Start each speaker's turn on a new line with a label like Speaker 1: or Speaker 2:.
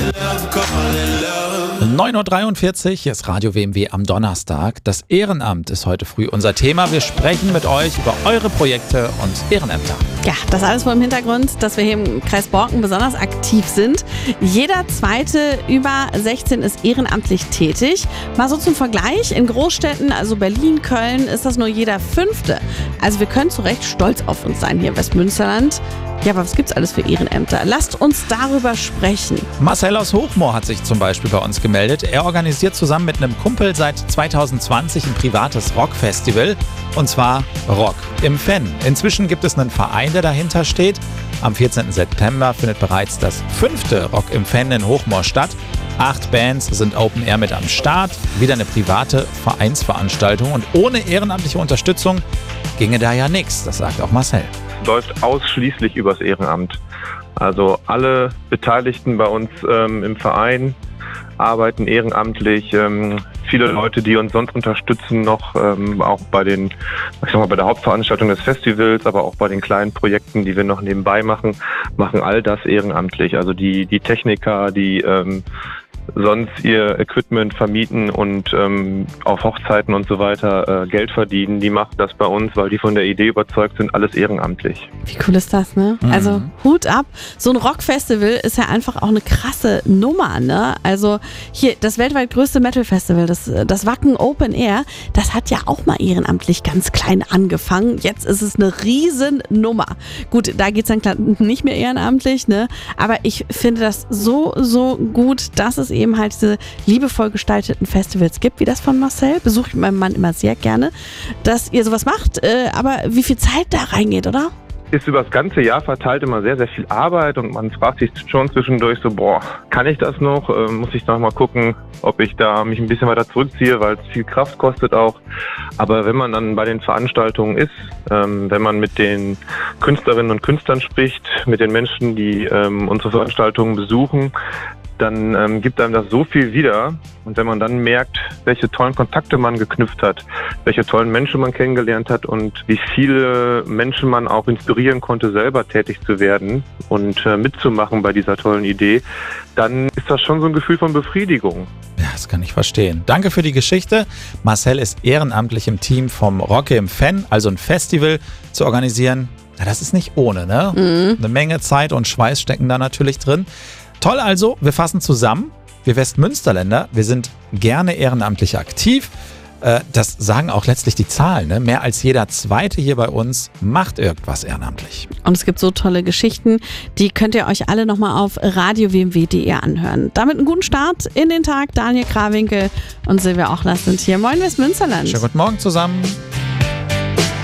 Speaker 1: 9:43 Uhr, hier ist Radio WMW am Donnerstag. Das Ehrenamt ist heute früh unser Thema. Wir sprechen mit euch über eure Projekte und Ehrenämter.
Speaker 2: Ja, das alles vor dem Hintergrund, dass wir hier im Kreis Borken besonders aktiv sind. Jeder Zweite über 16 ist ehrenamtlich tätig. Mal so zum Vergleich, in Großstädten, also Berlin, Köln, ist das nur jeder Fünfte. Also wir können zu Recht stolz auf uns sein hier im Westmünsterland. Ja, aber was gibt's alles für Ehrenämter? Lasst uns darüber sprechen.
Speaker 1: Marcel aus Hochmoor hat sich zum Beispiel bei uns gemeldet. Er organisiert zusammen mit einem Kumpel seit 2020 ein privates Rockfestival. Und zwar Rock im Fenn. Inzwischen gibt es einen Verein, der dahinter steht. Am 14. September findet bereits das 5. Rock im Fenn in Hochmoor statt. 8 Bands sind Open Air mit am Start. Wieder eine private Vereinsveranstaltung. Und ohne ehrenamtliche Unterstützung ginge da ja nichts. Das sagt auch Marcel.
Speaker 3: Läuft ausschließlich übers Ehrenamt. Also alle Beteiligten bei uns im Verein arbeiten ehrenamtlich. Viele Leute, die uns sonst unterstützen, noch auch bei den, bei der Hauptveranstaltung des Festivals, aber auch bei den kleinen Projekten, die wir noch nebenbei machen all das ehrenamtlich. Also die Techniker, die sonst ihr Equipment vermieten und auf Hochzeiten und so weiter Geld verdienen, die machen das bei uns, weil die von der Idee überzeugt sind, alles ehrenamtlich.
Speaker 2: Wie cool ist das, ne? Mhm. Also Hut ab. So ein Rockfestival ist ja einfach auch eine krasse Nummer, ne? Also hier, das weltweit größte Metal-Festival, das Wacken Open Air, das hat ja auch mal ehrenamtlich ganz klein angefangen. Jetzt ist es eine riesen Nummer. Gut, da geht's dann klar nicht mehr ehrenamtlich, ne? Aber ich finde das so gut, dass es eben halt diese liebevoll gestalteten Festivals gibt, wie das von Marcel. Besuche ich mit meinem Mann immer sehr gerne, dass ihr sowas macht. Aber wie viel Zeit da reingeht, oder?
Speaker 3: Ist über das ganze Jahr verteilt immer sehr, sehr viel Arbeit und man fragt sich schon zwischendurch so, kann ich das noch? Muss ich noch mal gucken, ob ich da mich ein bisschen weiter zurückziehe, weil es viel Kraft kostet auch. Aber wenn man dann bei den Veranstaltungen ist, wenn man mit den Künstlerinnen und Künstlern spricht, mit den Menschen, die unsere Veranstaltungen besuchen, dann gibt einem das so viel wieder. Und wenn man dann merkt, welche tollen Kontakte man geknüpft hat, welche tollen Menschen man kennengelernt hat und wie viele Menschen man auch inspirieren konnte, selber tätig zu werden und mitzumachen bei dieser tollen Idee, dann ist das schon so ein Gefühl von Befriedigung.
Speaker 1: Ja, das kann ich verstehen. Danke für die Geschichte. Marcel ist ehrenamtlich im Team vom Rock im Fenn, also ein Festival zu organisieren. Na, das ist nicht ohne, ne? Mhm. Eine Menge Zeit und Schweiß stecken da natürlich drin. Toll also, wir fassen zusammen. Wir Westmünsterländer, wir sind gerne ehrenamtlich aktiv. Das sagen auch letztlich die Zahlen, ne? Mehr als jeder Zweite hier bei uns macht irgendwas ehrenamtlich.
Speaker 2: Und es gibt so tolle Geschichten, die könnt ihr euch alle nochmal auf radiowmw.de anhören. Damit einen guten Start in den Tag. Daniel Krawinkel und Silvia Ochler sind hier. Moin Westmünsterland.
Speaker 1: Schönen guten Morgen zusammen.